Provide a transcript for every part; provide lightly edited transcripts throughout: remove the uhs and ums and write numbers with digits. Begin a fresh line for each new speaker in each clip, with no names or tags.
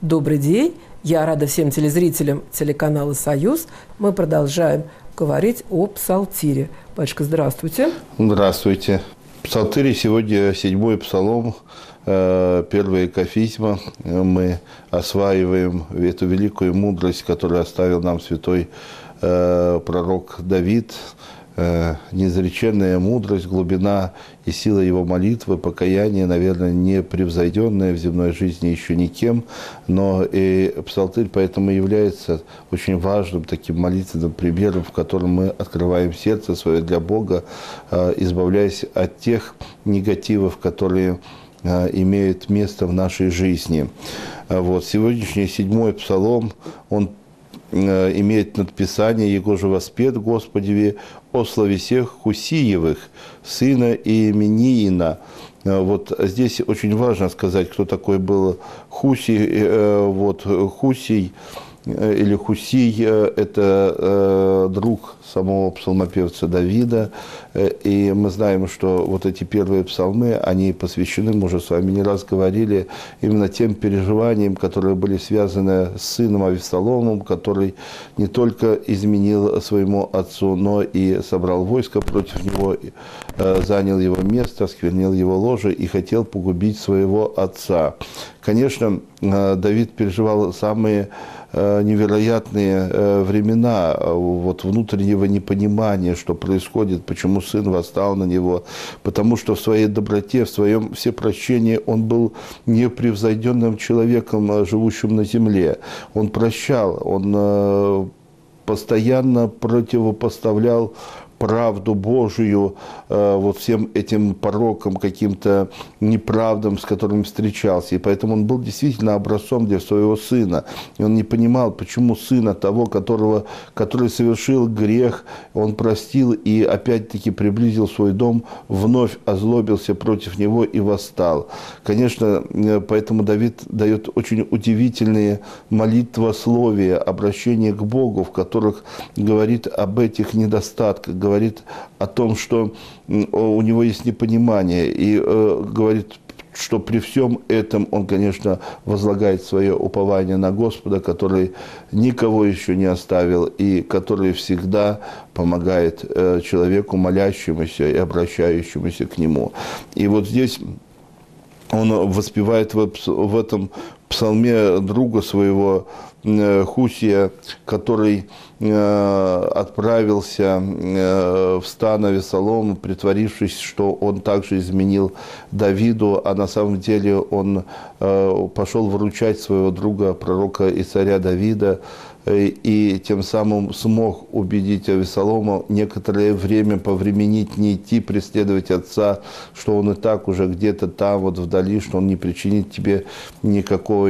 Добрый день. Я рада всем телезрителям телеканала «Союз». Мы продолжаем говорить о псалтире. Батюшка, здравствуйте.
Здравствуйте. Псалтырь сегодня 7-й псалом, первая кафизма. Мы осваиваем эту великую мудрость, которую оставил нам святой пророк Давид. Неизреченная мудрость, глубина и сила его молитвы, покаяние, наверное, не превзойденное в земной жизни еще никем, но и псалтырь поэтому является очень важным таким молитвенным примером, в котором мы открываем сердце свое для Бога, избавляясь от тех негативов, которые имеют место в нашей жизни. Вот. Сегодняшний 7-й псалом, он имеет надписание «Его же воспет Господеве о славе всех Хусиевых, сына Иемениина». Вот здесь очень важно сказать, кто такой был Хусий. Вот Хусий или Хусий – это друг самого псалмопевца Давида. И мы знаем, что вот эти первые псалмы, они посвящены, мы уже с вами не раз говорили, именно тем переживаниям, которые были связаны с сыном Авессаломом, который не только изменил своему отцу, но и собрал войско против него, занял его место, осквернил его ложе и хотел погубить своего отца. Конечно, Давид переживал самые невероятные времена вот внутреннего непонимания, что происходит, почему сын восстал на него, потому что в своей доброте, в своем всепрощении он был непревзойденным человеком, живущим на земле. Он прощал, он постоянно противопоставлял правду Божию вот всем этим порокам, каким-то неправдам, с которыми встречался. И поэтому он был действительно образцом для своего сына. И он не понимал, почему сына того, который совершил грех, он простил и опять-таки приблизил свой дом, вновь озлобился против него и восстал. Конечно, поэтому Давид дает очень удивительные молитвословия, обращения к Богу, в которых говорит об этих недостатках, говорит о том, что у него есть непонимание, и говорит, что при всем этом он, конечно, возлагает свое упование на Господа, который никого еще не оставил и который всегда помогает человеку, молящемуся и обращающемуся к нему. И вот здесь он воспевает в этом псалме друга своего Хусия, который отправился в стан Авессалома, притворившись, что он также изменил Давиду, а на самом деле он пошел выручать своего друга, пророка и царя Давида, и тем самым смог убедить Авессалома некоторое время повременить, не идти преследовать отца, что он и так уже где-то там, вот вдали, что он не причинит тебе никакого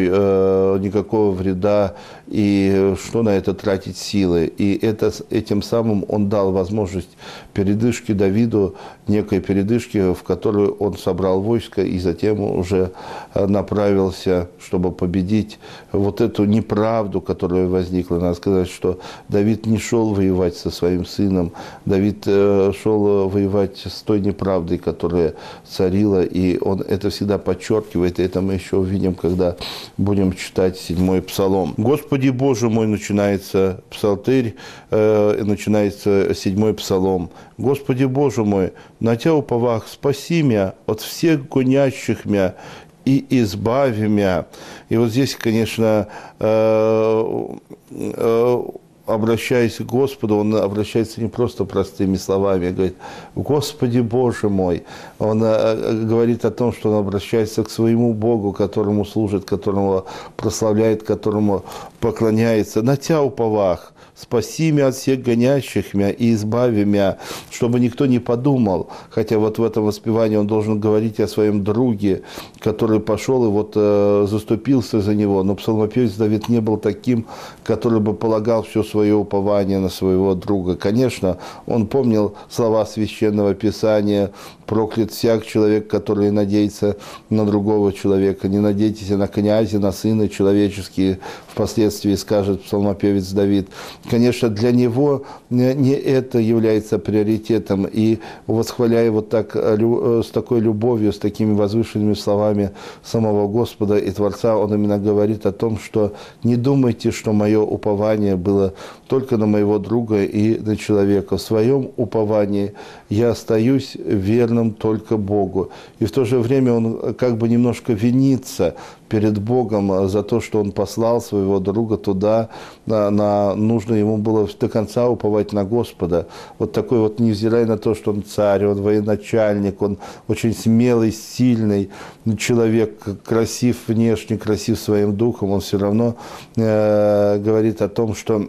вреда, и что на это тратить силы. И этим самым он дал возможность передышки Давиду, некой передышки, в которую он собрал войско и затем уже направился, чтобы победить вот эту неправду, которая возникла. Надо сказать, что Давид не шел воевать со своим сыном, Давид шел воевать с той неправдой, которая царила, и он это всегда подчеркивает, и это мы еще увидим, когда будем читать 7-й псалом. «Господи Боже мой», начинается псалтырь, начинается 7-й псалом. «Господи Боже мой, на Тя уповах, спаси меня от всех гонящих меня, и избави меня». И вот здесь, конечно, обращаясь к Господу, он обращается не просто простыми словами, говорит: «Господи Боже мой». Он говорит о том, что он обращается к своему Богу, которому служит, которому прославляет, которому поклоняется. «На Тя уповах, спаси меня от всех гонящих меня и избави меня», чтобы никто не подумал, хотя вот в этом воспевании он должен говорить о своем друге, который пошел и вот заступился за него. Но псалмопевец Давид не был таким, который бы полагал все свое упование на своего друга. Конечно, он помнил слова Священного Писания, проклят всяк человек, который надеется на другого человека. Не надейтесь на князя, на сына человеческие, впоследствии скажет псалмопевец Давид. Конечно, для него не это является приоритетом. И восхваляя вот так, с такой любовью, с такими возвышенными словами самого Господа и Творца, он именно говорит о том, что не думайте, что мое упование было только на моего друга и на человека. В своем уповании я остаюсь верным только Богу. И в то же время он как бы немножко винится перед Богом за то, что он послал своего друга туда, нужно ему было до конца уповать на Господа. Вот такой вот, невзирая на то, что он царь, он военачальник, он очень смелый, сильный человек, красив внешне, красив своим духом, он все равно говорит о том, что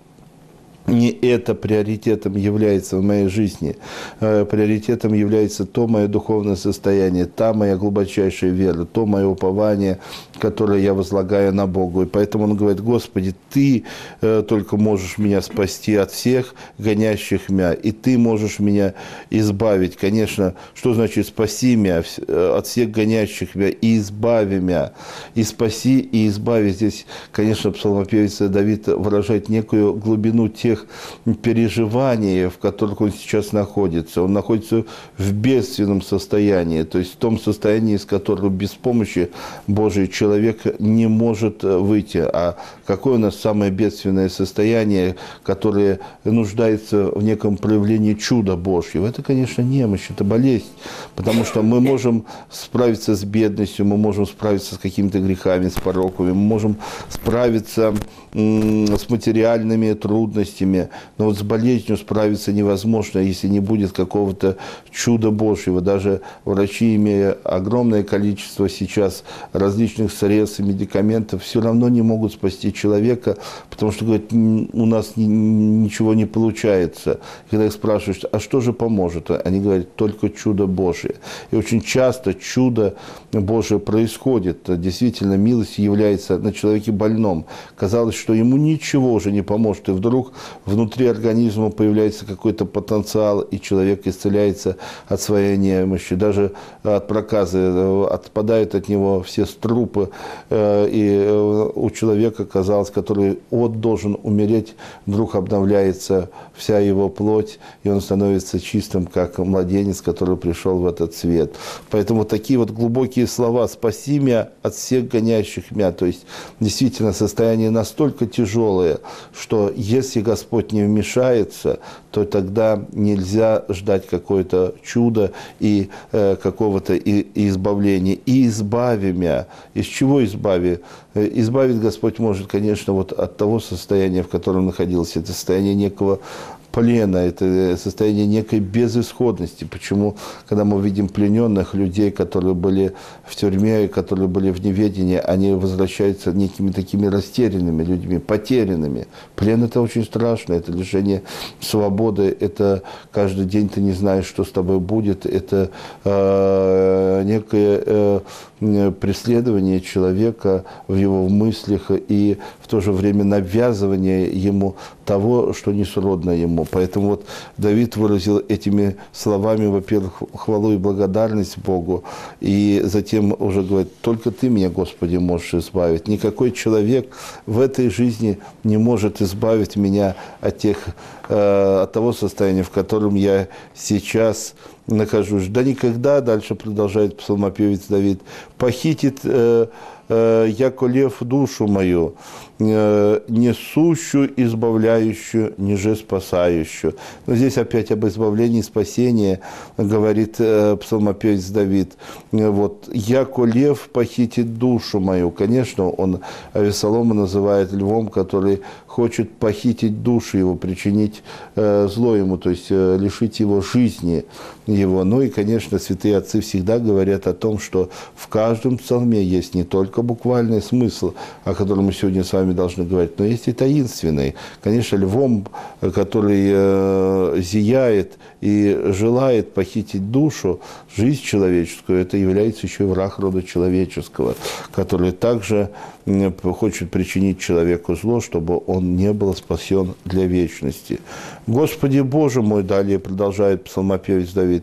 не это приоритетом является в моей жизни. Приоритетом является то мое духовное состояние, та моя глубочайшая вера, то мое упование, которое я возлагаю на Бога. И поэтому он говорит: Господи, Ты только можешь меня спасти от всех гонящих меня, и Ты можешь меня избавить. Конечно, что значит спаси меня от всех гонящих меня и избави меня? И спаси, и избави. Здесь, конечно, псалмопевец Давид выражает некую глубину тех переживаний, в которых он сейчас находится. Он находится в бедственном состоянии, то есть в том состоянии, из которого без помощи Божий человек не может выйти. А какое у нас самое бедственное состояние, которое нуждается в неком проявлении чуда Божьего? Это, конечно, немощь, это болезнь, потому что мы можем справиться с бедностью, мы можем справиться с какими-то грехами, с пороками, мы можем справиться с материальными трудностями, но вот с болезнью справиться невозможно, если не будет какого-то чуда Божьего. Даже врачи, имея огромное количество сейчас различных средств и медикаментов, все равно не могут спасти человека, потому что, говорят, у нас ничего не получается. Когда их спрашивают, а что же поможет? Они говорят, только чудо Божие. И очень часто чудо Божие происходит. Действительно, милость является на человеке больном. Казалось, что ему ничего уже не поможет, и вдруг внутри организма появляется какой-то потенциал, и человек исцеляется от своей немощи, даже от проказы, отпадают от него все струпы, и у человека, казалось, который должен умереть, вдруг обновляется вся его плоть, и он становится чистым, как младенец, который пришел в этот свет. Поэтому такие вот глубокие слова: «Спаси меня от всех гонящих меня». То есть, действительно, состояние настолько тяжелое, что если Господь не вмешается, то тогда нельзя ждать какое-то чудо и какого-то избавления. И избави меня. Из чего избави? Избавить Господь может, конечно, вот от того состояния, в котором находился. Это состояние некого плена, это состояние некой безысходности. Почему, когда мы видим плененных людей, которые были в тюрьме, которые были в неведении, они возвращаются некими такими растерянными людьми, потерянными. Плен – это очень страшно, это лишение свободы, это каждый день ты не знаешь, что с тобой будет, это некое преследование человека в его мыслях и в то же время навязывание ему того, что не сродно ему. Поэтому вот Давид выразил этими словами, во-первых, хвалу и благодарность Богу, и затем уже говорит: только Ты меня, Господи, можешь избавить. Никакой человек в этой жизни не может избавить меня от того состояния, в котором я сейчас нахожусь. Да никогда, дальше продолжает псалмопевец Давид, похитит яко лев душу мою, несущую, избавляющую, ниже спасающую. Но здесь опять об избавлении и спасении говорит псалмопевец Давид. Вот, яко лев похитит душу мою. Конечно, он Авессалома называет львом, который хочет похитить душу его, причинить зло ему, то есть лишить его жизни его. Ну и, конечно, святые отцы всегда говорят о том, что в каждом псалме есть не только буквальный смысл, о котором мы сегодня с вами должны говорить, но есть и таинственный. Конечно, львом, который зияет и желает похитить душу, жизнь человеческую, это является еще и враг рода человеческого, который также хочет причинить человеку зло, чтобы он не был спасен для вечности. «Господи Боже мой», далее продолжает псалмопевец Давид,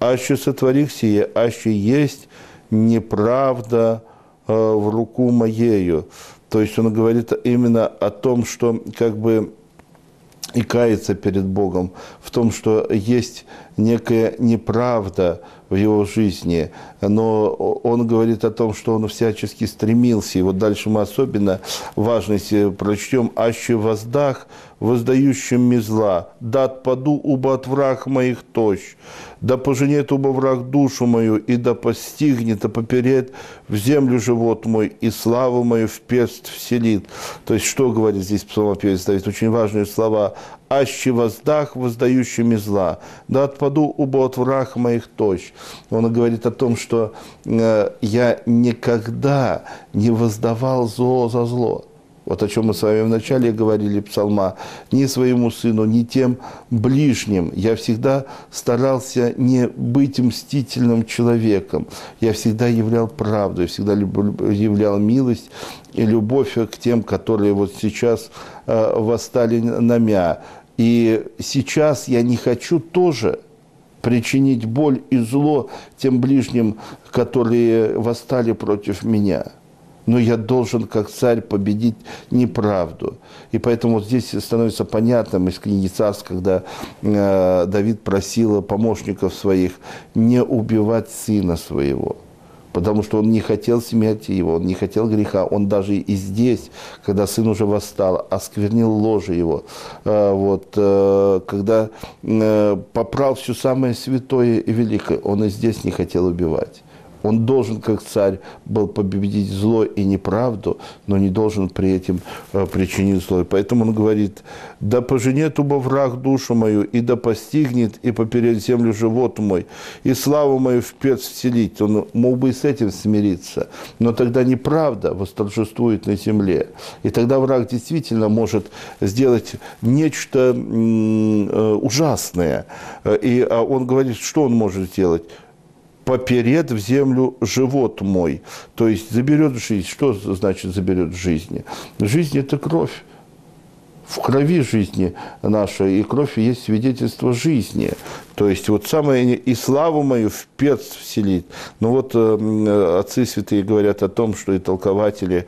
аще сотворих сие, аще есть неправда в руку моею. То есть он говорит именно о том, что как бы и кается перед Богом, в том, что есть некая неправда в его жизни, но он говорит о том, что он всячески стремился, и вот дальше мы особенно важно, если прочтем, «Аще воздах, воздающим ми зла, да отпаду, убо от враг моих тощ, да поженет убо враг душу мою, и да постигнет, да поперет в землю живот мой, и славу мою в перст вселит». То есть, что говорит здесь псалмопевец Давид? Очень важные слова. «Аще воздах, воздающими зла, да отпаду убо от враг моих тощ». Он говорит о том, что я никогда не воздавал зло за зло. Вот о чем мы с вами вначале говорили псалма. Ни своему сыну, ни тем ближним. Я всегда старался не быть мстительным человеком. Я всегда являл правду, я всегда являл милость и любовь к тем, которые вот сейчас восстали на мя. И сейчас я не хочу тоже причинить боль и зло тем ближним, которые восстали против меня. Но я должен, как царь, победить неправду. И поэтому вот здесь становится понятным из книги Царств, когда Давид просил помощников своих не убивать сына своего. Потому что он не хотел смерти его, он не хотел греха. Он даже и здесь, когда сын уже восстал, осквернил ложе его. Когда попрал все самое святое и великое, он и здесь не хотел убивать. Он должен, как царь, был победить зло и неправду, но не должен при этом причинить зло. И поэтому он говорит: «Да поженет убо враг душу мою, и да постигнет, и поперед землю живот мой, и славу мою в перст вселить». Он мог бы и с этим смириться, но тогда неправда восторжествует на земле. И тогда враг действительно может сделать нечто ужасное. И он говорит, что он может сделать? «Поперед в землю живот мой». То есть заберет жизнь. Что значит заберет жизнь? Жизнь – это кровь. В крови жизни нашей, и кровь есть свидетельство жизни. То есть вот самое «и славу мою в перст вселит». Ну вот отцы святые говорят о том, что и толкователи,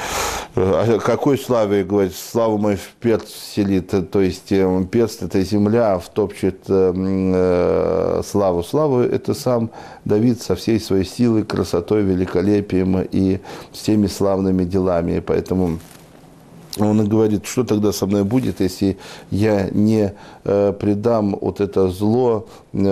о какой славе, говорят, славу мою в перст вселит. То есть перст – это земля, втопчет славу. Славу – это сам Давид со всей своей силой, красотой, великолепием и всеми славными делами. И поэтому он говорит, что тогда со мной будет, если я не предам вот это зло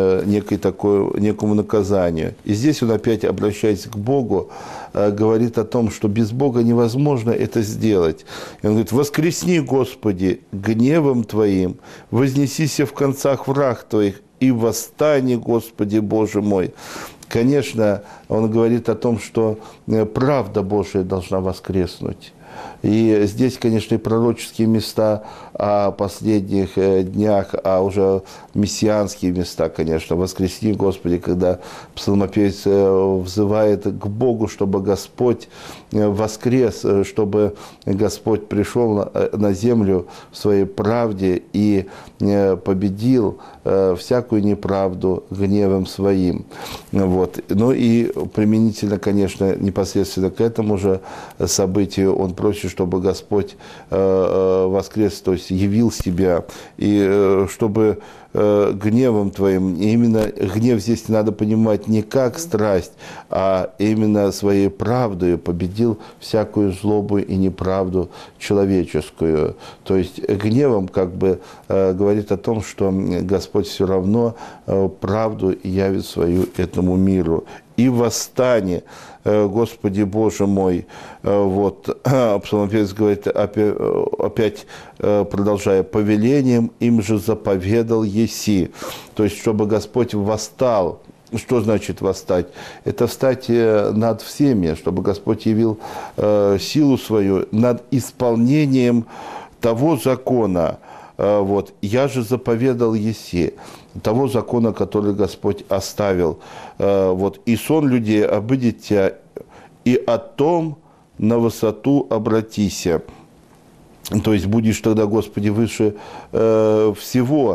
некому наказанию. И здесь он опять, обращаясь к Богу, говорит о том, что без Бога невозможно это сделать. И он говорит: «Воскресни, Господи, гневом Твоим, вознесися в концах враг Твоих, и восстань, Господи Боже мой». Конечно, он говорит о том, что правда Божия должна воскреснуть. И здесь, конечно, и пророческие места о последних днях, а уже мессианские места, конечно. «Воскресни, Господи», когда псалмопевец взывает к Богу, чтобы Господь воскрес, чтобы Господь пришел на землю в своей правде и победил всякую неправду гневом своим. Вот. Ну и применительно, конечно, непосредственно к этому же событию он просит, чтобы Господь воскрес, то есть явил себя, и чтобы гневом Твоим, и именно гнев здесь надо понимать не как страсть, а именно своей правдой победил всякую злобу и неправду человеческую. То есть гневом как бы говорит о том, что Господь все равно правду явит свою этому миру. «И восстань, Господи Боже мой». Вот, псалмопевец говорит, опять продолжая: «Повелением им же заповедал еси». То есть, чтобы Господь восстал. Что значит восстать? Это встать над всеми, чтобы Господь явил силу свою над исполнением того закона. Вот, «Я же заповедал еси», того закона, который Господь оставил. Вот, «И сон людей обыдет тебя, и о том на высоту обратися». То есть будешь тогда, Господи, выше всего.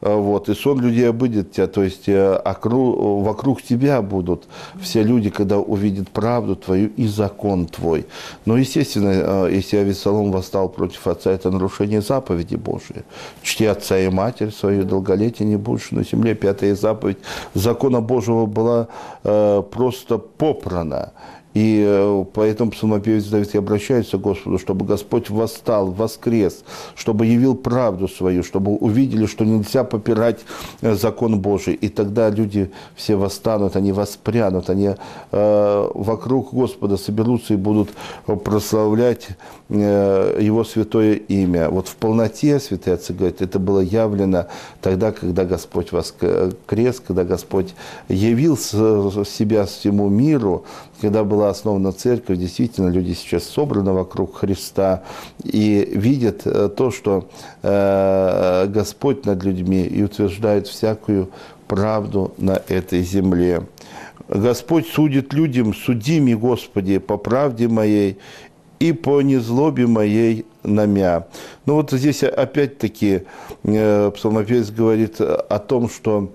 вот, и сон людей обыдет тебя, то есть вокруг тебя будут все люди, когда увидят правду твою и закон твой. Но, естественно, если Авессалом восстал против отца, это нарушение заповеди Божией. Чти отца и матерь свою, долголетие не будешь на земле. 5-я заповедь закона Божьего была просто попрана. И поэтому псалмопевец Давид и обращается к Господу, чтобы Господь восстал, воскрес, чтобы явил правду свою, чтобы увидели, что нельзя попирать закон Божий. И тогда люди все восстанут, они воспрянут, они вокруг Господа соберутся и будут прославлять Его святое имя. Вот в полноте, святые отцы говорят, это было явлено тогда, когда Господь воскрес, когда Господь явил себя всему миру, когда была основана церковь, действительно, люди сейчас собраны вокруг Христа и видят то, что Господь над людьми и утверждает всякую правду на этой земле. Господь судит людям: судими, Господи, по правде моей и по незлобе моей намя. Ну вот здесь опять-таки псалмопевец говорит о том, что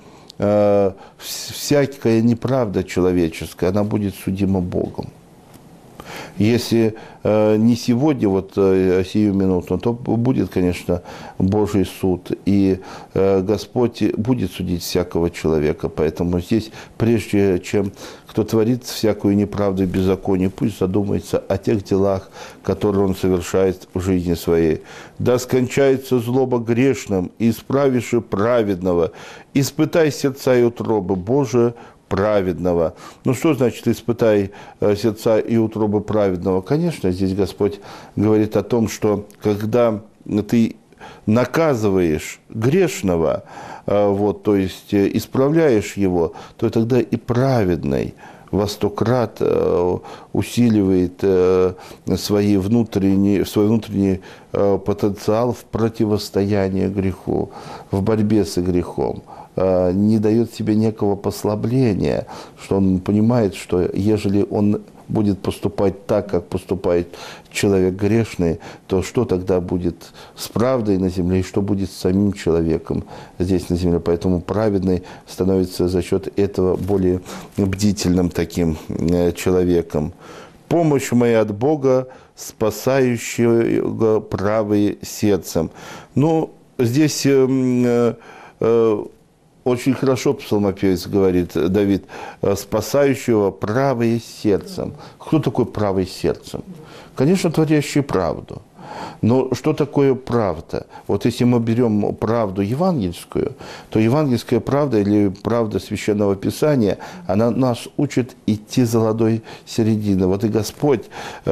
всякая неправда человеческая, она будет судима Богом. Если не сегодня, вот сию минуту, то будет, конечно, Божий суд, и Господь будет судить всякого человека. Поэтому здесь, прежде чем кто творит всякую неправду и беззаконие, пусть задумается о тех делах, которые он совершает в жизни своей. «Да скончается злоба грешным, и исправишь праведного, испытай сердца и утробы Божие праведного». Ну, что значит «испытай сердца и утробы праведного»? Конечно, здесь Господь говорит о том, что когда ты наказываешь грешного, вот, то есть исправляешь его, то тогда и праведный во 100 крат усиливает свой внутренний потенциал в противостоянии греху, в борьбе с грехом. Не дает себе некого послабления, что он понимает, что ежели он будет поступать так, как поступает человек грешный, то что тогда будет с правдой на земле и что будет с самим человеком здесь на земле. Поэтому праведный становится за счет этого более бдительным таким человеком. «Помощь моя от Бога, спасающего правые сердцем». Ну, здесь очень хорошо псалмопевец говорит, Давид, спасающего правое сердцем. Кто такой правый сердцем? Конечно, творящий правду. Но что такое правда? Вот если мы берем правду евангельскую, то евангельская правда или правда Священного Писания, она нас учит идти золотой середины. Вот и Господь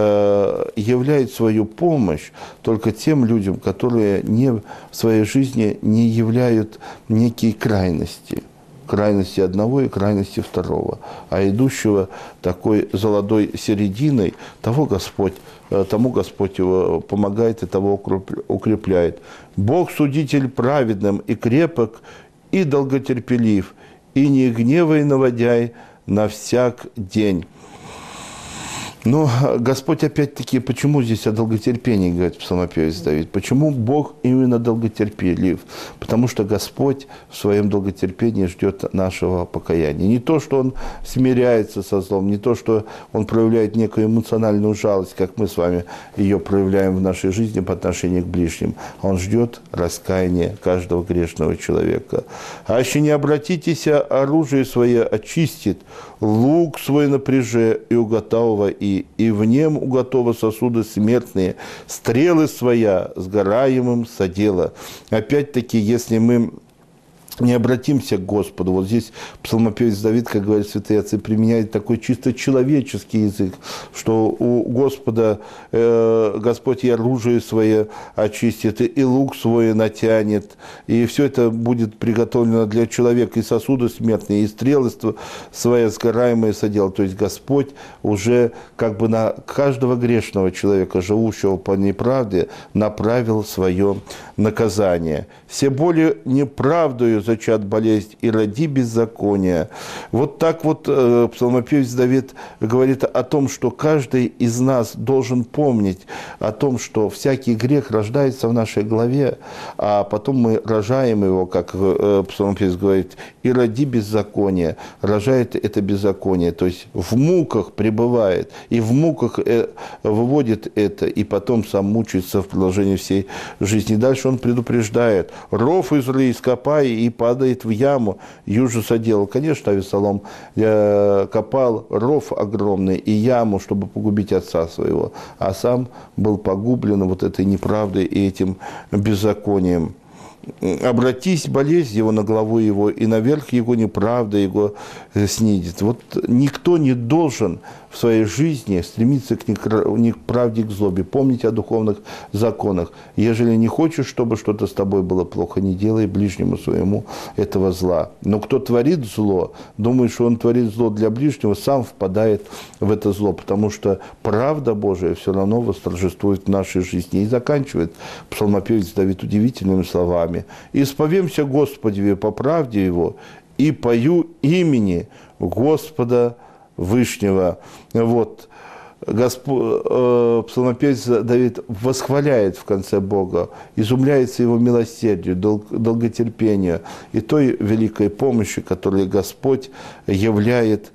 являет свою помощь только тем людям, которые в своей жизни не являют некие крайности одного и крайности второго, а идущего такой золотой серединой, тому Господь его помогает и того укрепляет. Бог судитель праведным и крепок, и долготерпелив, и не гневай наводяй на всяк день. Но Господь опять-таки, почему здесь о долготерпении говорит псалмопевец Давид? Почему Бог именно долготерпелив? Потому что Господь в своем долготерпении ждет нашего покаяния. Не то, что Он смиряется со злом, не то, что Он проявляет некую эмоциональную жалость, как мы с вами ее проявляем в нашей жизни по отношению к ближним. Он ждет раскаяния каждого грешного человека. «А еще не обратитесь, оружие свое очистит, лук свой напряже и уготова и в нем уготова сосуды смертные, стрелы своя сгораемым содела». Опять-таки, если мы не обратимся к Господу. Вот здесь псалмопевец Давид, как говорят святые отцы, применяет такой чисто человеческий язык, что у Господа Господь и оружие свое очистит, и лук свой натянет, и все это будет приготовлено для человека, и сосуды смертные, и стрелы свои сгораемые содел. То есть Господь уже как бы на каждого грешного человека, живущего по неправде, направил свое наказание. «Все более неправдою зачат болезнь, и роди беззаконие. Вот так вот псалмопевец Давид говорит о том, что каждый из нас должен помнить о том, что всякий грех рождается в нашей голове, а потом мы рожаем его, как псалмопевец говорит, и роди беззаконие, рожает это беззаконие, то есть в муках пребывает, и в муках выводит это, и потом сам мучается в продолжении всей жизни. Дальше он предупреждает: ров изрый, ископай, и падает в яму, южу соделал. Конечно, Авессалом копал ров огромный и яму, чтобы погубить отца своего, а сам был погублен вот этой неправдой и этим беззаконием. Обратись, болезнь его на главу его, и наверх его неправда его снидет. Вот никто не должен в своей жизни стремиться к неправде, к злобе. Помнить о духовных законах. Ежели не хочешь, чтобы что-то с тобой было плохо, не делай ближнему своему этого зла. Но кто творит зло, думает, что он творит зло для ближнего, сам впадает в это зло, потому что правда Божия все равно восторжествует в нашей жизни. И заканчивает псалмопевец Давид удивительными словами: «Исповемся Господи по правде Его, и пою имени Господа Вышнего». Вот. Псалмопевец Давид восхваляет в конце Бога, изумляется Его милосердию, долготерпению и той великой помощи, которую Господь являет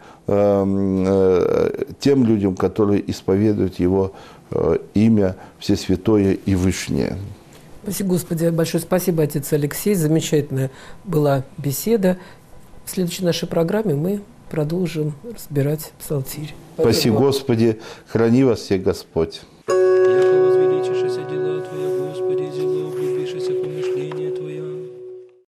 тем людям, которые исповедуют Его имя Всесвятое и Вышнее.
Спасибо, Господи, большое спасибо, отец Алексей. Замечательная была беседа. В следующей нашей программе мы продолжим разбирать псалтирь.
Спаси, Господи, храни вас всех Господь.
Яко возвеличишься дела Твои,